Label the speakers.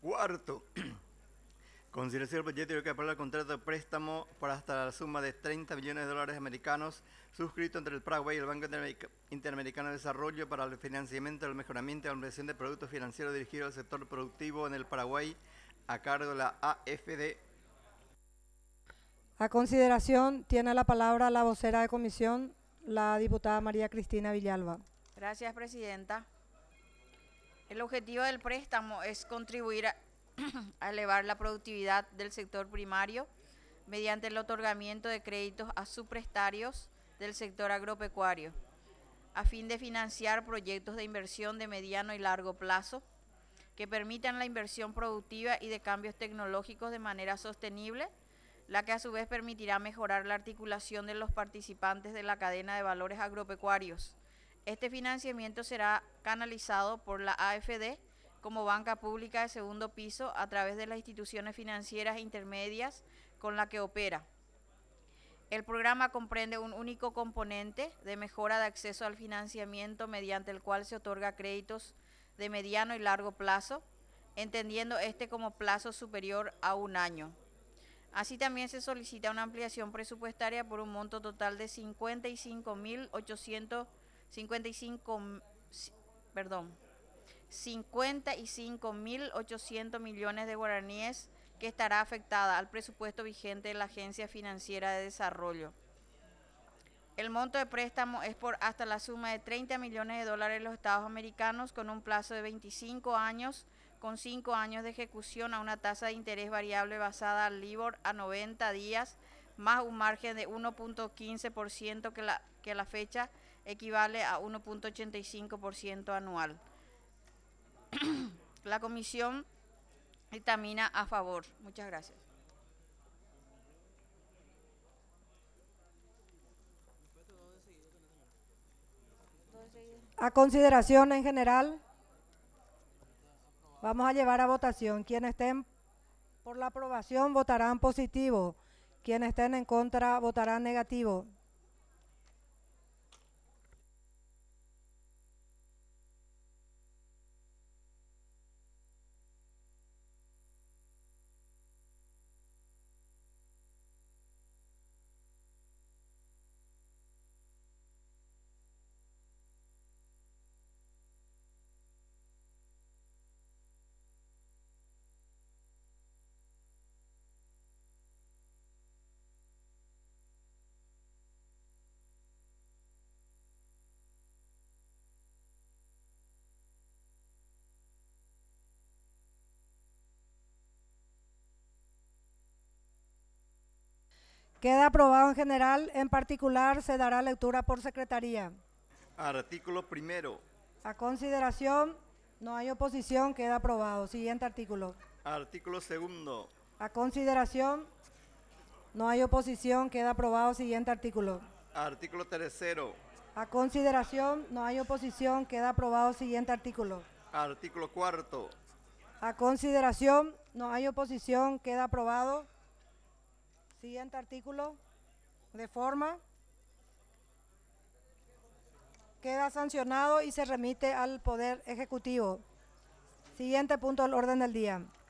Speaker 1: Cuarto, consideración del proyecto que aprueba el contrato de préstamo por hasta la suma de 30 millones de dólares americanos suscrito entre el Paraguay y el Banco Interamericano de Desarrollo para el financiamiento del mejoramiento y la ampliación de productos financieros dirigidos al sector productivo en el Paraguay a cargo de la AFD.
Speaker 2: A consideración tiene la palabra la vocera de comisión, la diputada María Cristina Villalba.
Speaker 3: Gracias, presidenta. El objetivo del préstamo es contribuir a elevar la productividad del sector primario mediante el otorgamiento de créditos a subprestarios del sector agropecuario, a fin de financiar proyectos de inversión de mediano y largo plazo que permitan la inversión productiva y de cambios tecnológicos de manera sostenible, la que a su vez permitirá mejorar la articulación de los participantes de la cadena de valores agropecuarios. Este financiamiento será canalizado por la AFD como banca pública de segundo piso a través de las instituciones financieras intermedias con las que opera. El programa comprende un único componente de mejora de acceso al financiamiento mediante el cual se otorga créditos de mediano y largo plazo, entendiendo este como plazo superior a un año. Así también se solicita una ampliación presupuestaria por un monto total de 55.800 millones de guaraníes, que estará afectada al presupuesto vigente de la Agencia Financiera de Desarrollo. El monto de préstamo es por hasta la suma de 30 millones de dólares en los Estados americanos con un plazo de 25 años, con 5 años de ejecución a una tasa de interés variable basada al LIBOR a 90 días, más un margen de 1.15% que a la fecha equivale a 1.85% anual. La comisión dictamina a favor. Muchas gracias.
Speaker 2: A consideración en general, vamos a llevar a votación. Quienes estén por la aprobación votarán positivo. Quienes estén en contra votarán negativo. Queda aprobado en general, en particular se dará lectura por secretaría.
Speaker 1: Artículo primero.
Speaker 2: A consideración, no hay oposición, queda aprobado. Siguiente artículo.
Speaker 1: Artículo segundo.
Speaker 2: A consideración, no hay oposición, queda aprobado. Siguiente artículo.
Speaker 1: Artículo tercero.
Speaker 2: A consideración, no hay oposición, queda aprobado. Siguiente artículo.
Speaker 1: Artículo cuarto.
Speaker 2: A consideración, no hay oposición, queda aprobado. Siguiente artículo. De forma. Queda sancionado y se remite al Poder Ejecutivo. Siguiente punto del orden del día.